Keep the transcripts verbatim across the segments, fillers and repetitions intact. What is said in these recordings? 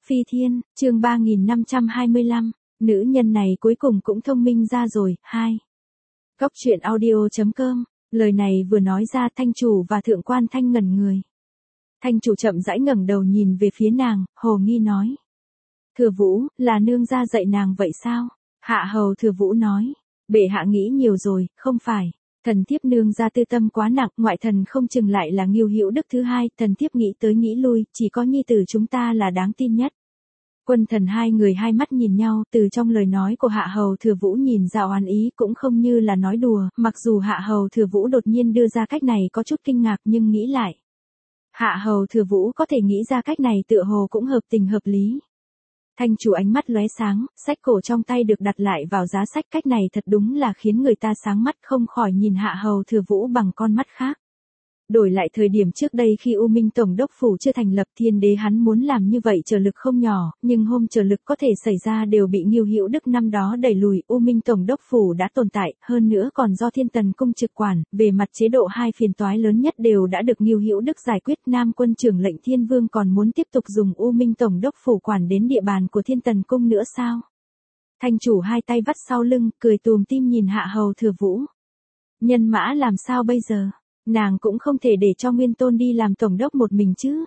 Phi Thiên, chương ba nghìn năm trăm hai mươi lăm, nữ nhân này cuối cùng cũng thông minh ra rồi. Hai. Góc truyện audio chấm com, lời này vừa nói ra Thanh chủ và Thượng Quan Thanh ngẩn người. Thanh chủ chậm rãi ngẩng đầu nhìn về phía nàng, hồ nghi nói. Thừa Vũ, là nương gia dạy nàng vậy sao? Hạ hầu Thừa Vũ nói. Bệ hạ nghĩ nhiều rồi, không phải. Thần thiếp nương gia tư tâm quá nặng, ngoại thần không chừng lại là Ngưu Hữu Đức thứ hai, thần thiếp nghĩ tới nghĩ lui, chỉ có nhi tử chúng ta là đáng tin nhất. Quân thần hai người hai mắt nhìn nhau, từ trong lời nói của Hạ hầu Thừa Vũ nhìn ra oán ý, cũng không như là nói đùa, mặc dù Hạ hầu Thừa Vũ đột nhiên đưa ra cách này có chút kinh ngạc nhưng nghĩ lại. Hạ hầu Thừa Vũ có thể nghĩ ra cách này tựa hồ cũng hợp tình hợp lý. Thanh chủ ánh mắt lóe sáng, sách cổ trong tay được đặt lại vào giá sách, cách này thật đúng là khiến người ta sáng mắt, không khỏi nhìn Hạ hầu Thừa Vũ bằng con mắt khác. Đổi lại thời điểm trước đây khi U Minh Tổng đốc phủ chưa thành lập, Thiên đế hắn muốn làm như vậy trở lực không nhỏ, nhưng hôm trở lực có thể xảy ra đều bị Ngưu Hữu Đức năm đó đẩy lùi. U Minh Tổng đốc phủ đã tồn tại, hơn nữa còn do Thiên Tần cung trực quản, về mặt chế độ hai phiền toái lớn nhất đều đã được Ngưu Hữu Đức giải quyết. Nam quân trưởng lệnh Thiên Vương còn muốn tiếp tục dùng U Minh Tổng đốc phủ quản đến địa bàn của Thiên Tần cung nữa sao? Thanh chủ hai tay vắt sau lưng, cười tùm tim nhìn Hạ hầu Thừa Vũ. Nhân mã làm sao bây giờ? Nàng cũng không thể để cho Nguyên Tôn đi làm tổng đốc một mình chứ.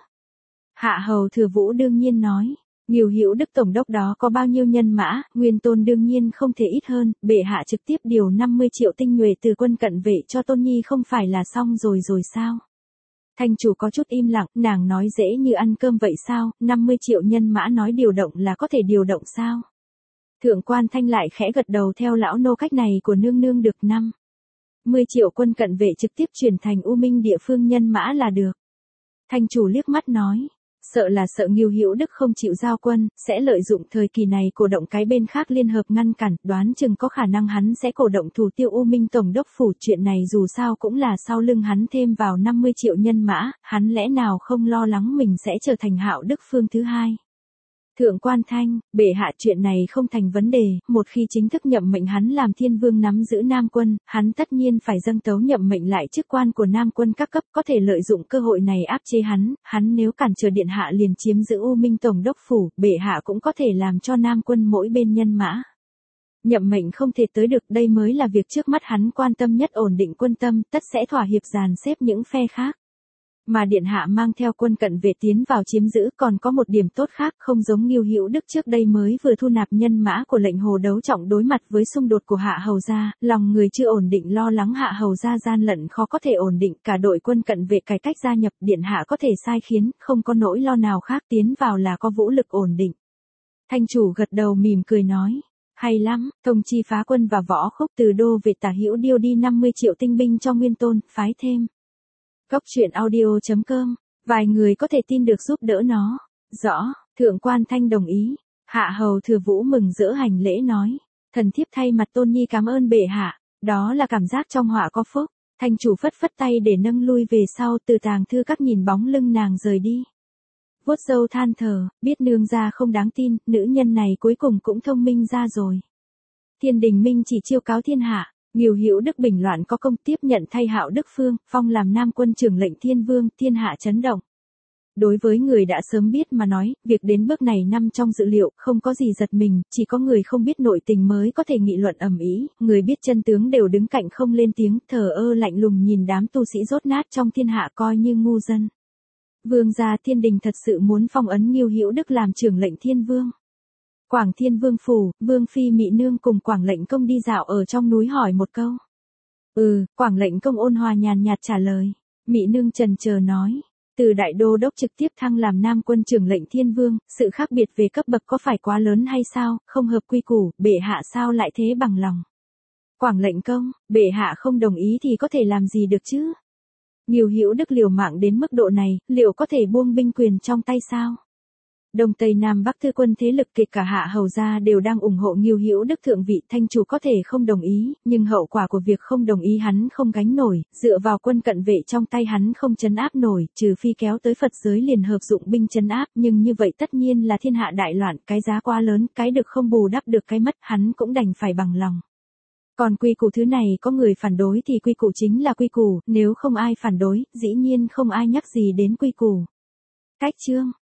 Hạ hầu Thừa Vũ đương nhiên nói, Ngưu Hữu Đức tổng đốc đó có bao nhiêu nhân mã, Nguyên Tôn đương nhiên không thể ít hơn, bệ hạ trực tiếp điều năm mươi triệu tinh nhuệ từ quân cận vệ cho Tôn Nhi không phải là xong rồi rồi sao? Thanh chủ có chút im lặng, nàng nói dễ như ăn cơm vậy sao, năm mươi triệu nhân mã nói điều động là có thể điều động sao? Thượng Quan Thanh lại khẽ gật đầu, theo lão nô cách này của nương nương được năm mươi triệu quân cận vệ trực tiếp chuyển thành U Minh địa phương nhân mã là được. Thanh chủ liếc mắt nói, sợ là sợ Ngưu Hữu Đức không chịu giao quân, sẽ lợi dụng thời kỳ này cổ động cái bên khác liên hợp ngăn cản, đoán chừng có khả năng hắn sẽ cổ động thủ tiêu U Minh Tổng đốc phủ, chuyện này dù sao cũng là sau lưng hắn thêm vào năm mươi triệu nhân mã, hắn lẽ nào không lo lắng mình sẽ trở thành Hạo Đức phương thứ hai. Thượng Quan Thanh, bệ hạ, chuyện này không thành vấn đề, một khi chính thức nhậm mệnh hắn làm Thiên Vương nắm giữ Nam quân, hắn tất nhiên phải dâng tấu nhậm mệnh lại chức quan của Nam quân các cấp, có thể lợi dụng cơ hội này áp chế hắn, hắn nếu cản trở điện hạ liền chiếm giữ U Minh Tổng đốc phủ, bệ hạ cũng có thể làm cho Nam quân mỗi bên nhân mã. Nhậm mệnh không thể tới được, đây mới là việc trước mắt hắn quan tâm nhất, ổn định quân tâm, tất sẽ thỏa hiệp dàn xếp những phe khác. Mà điện hạ mang theo quân cận vệ tiến vào chiếm giữ, còn có một điểm tốt khác, không giống Ngưu Hữu Đức trước đây mới vừa thu nạp nhân mã của lệnh hồ đấu trọng đối mặt với xung đột của Hạ hầu gia, lòng người chưa ổn định, lo lắng Hạ hầu gia gian lận khó có thể ổn định, cả đội quân cận vệ cải cách gia nhập, điện hạ có thể sai khiến, không có nỗi lo nào khác, tiến vào là có vũ lực ổn định. Thanh chủ gật đầu mỉm cười nói, hay lắm, thông chi phá quân và võ khúc từ đô về Tả Hữu điêu đi năm mươi triệu tinh binh cho Nguyên Tôn, phái thêm. Góc truyện audio chấm com, vài người có thể tin được giúp đỡ nó. Rõ, Thượng Quan Thanh đồng ý. Hạ hầu Thừa Vũ mừng rỡ hành lễ nói, thần thiếp thay mặt Tôn Nhi cảm ơn bệ hạ, đó là cảm giác trong họa có phúc. Thanh chủ phất phất tay để nâng lui về sau, từ tàng thư các nhìn bóng lưng nàng rời đi. Vuốt râu than thở, biết nương gia không đáng tin, nữ nhân này cuối cùng cũng thông minh ra rồi. Thiên Đình Minh chỉ chiêu cáo thiên hạ. Ngưu Hữu Đức bình loạn có công, tiếp nhận thay Hạo Đức phương, phong làm Nam quân trưởng lệnh Thiên Vương, thiên hạ chấn động. Đối với người đã sớm biết mà nói, việc đến bước này nằm trong dự liệu, không có gì giật mình, chỉ có người không biết nội tình mới có thể nghị luận ầm ĩ, người biết chân tướng đều đứng cạnh không lên tiếng, thờ ơ lạnh lùng nhìn đám tu sĩ rốt nát trong thiên hạ coi như ngu dân. Vương gia Thiên Đình thật sự muốn phong ấn Ngưu Hữu Đức làm trưởng lệnh Thiên Vương. Quảng Thiên Vương phủ, Vương phi Mị Nương cùng Quảng lệnh công đi dạo ở trong núi hỏi một câu. Ừ, Quảng lệnh công ôn hòa nhàn nhạt trả lời. Mị Nương chần chờ nói, từ đại đô đốc trực tiếp thăng làm Nam quân trưởng lệnh Thiên Vương, sự khác biệt về cấp bậc có phải quá lớn hay sao, không hợp quy củ, bệ hạ sao lại thế bằng lòng. Quảng lệnh công, bệ hạ không đồng ý thì có thể làm gì được chứ. Ngưu Hữu Đức liều mạng đến mức độ này, liệu có thể buông binh quyền trong tay sao? Đông Tây Nam Bắc thư quân thế lực kể cả Hạ hầu gia đều đang ủng hộ Ngưu Hữu Đức thượng vị, thanh chủ có thể không đồng ý, nhưng hậu quả của việc không đồng ý hắn không gánh nổi, dựa vào quân cận vệ trong tay hắn không trấn áp nổi, trừ phi kéo tới Phật giới liền hợp dụng binh trấn áp, nhưng như vậy tất nhiên là thiên hạ đại loạn, cái giá quá lớn, cái được không bù đắp được cái mất, hắn cũng đành phải bằng lòng. Còn quy củ thứ này có người phản đối thì quy củ chính là quy củ, nếu không ai phản đối, dĩ nhiên không ai nhắc gì đến quy củ. Cách chương